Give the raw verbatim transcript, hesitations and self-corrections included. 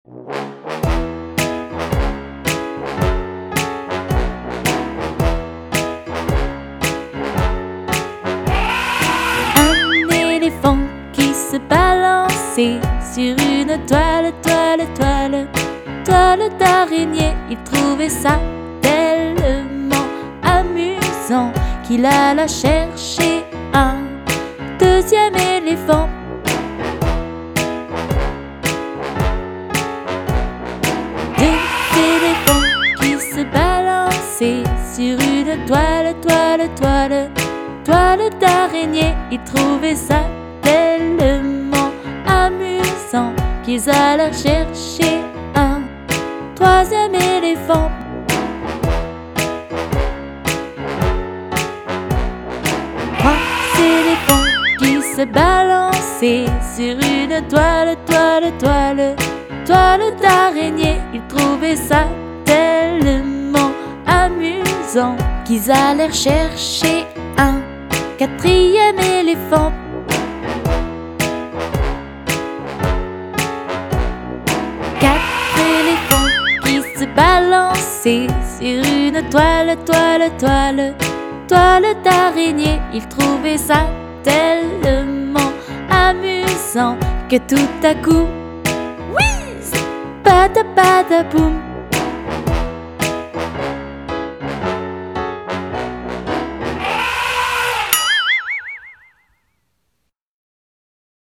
Un éléphant qui se balançait sur une toile, toile, toile, toile d'araignée. Il trouvait ça tellement amusant qu'il alla chercher un deuxième éléphant. Deux éléphants qui se balançaient sur une toile, toile, toile, toile d'araignée. Ils trouvaient ça tellement amusant qu'ils allèrent chercher un troisième éléphant. Trois éléphants qui se balançaient sur une toile, toile, toile, toile d'araignée. Ils trouvaient ça tellement amusant qu'ils allèrent chercher un quatrième éléphant. Quatre éléphants qui se balançaient sur une toile, toile, toile, toile d'araignée. Ils trouvaient ça tellement amusant que tout à coup, oui, bada bada boum,